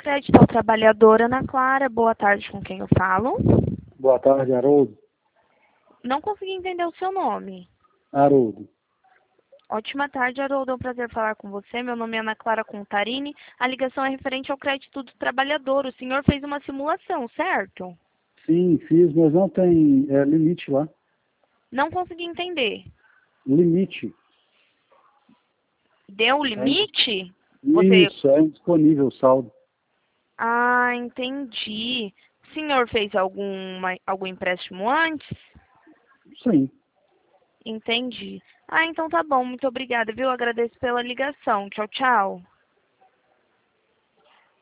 Crédito ao Trabalhador, Ana Clara. Boa tarde, com quem eu falo? Boa tarde, Haroldo. Não consegui entender o seu nome. Haroldo. Ótima tarde, Haroldo. É um prazer falar com você. Meu nome é Ana Clara Contarini. A ligação é referente ao crédito do trabalhador. O senhor fez uma simulação, certo? Sim, fiz, mas não tem limite lá. Não consegui entender. Limite. Deu o limite? Isso, é indisponível o saldo. Ah, entendi. O senhor fez algum empréstimo antes? Sim. Entendi. Ah, então tá bom. Muito obrigada, viu? Agradeço pela ligação. Tchau, tchau.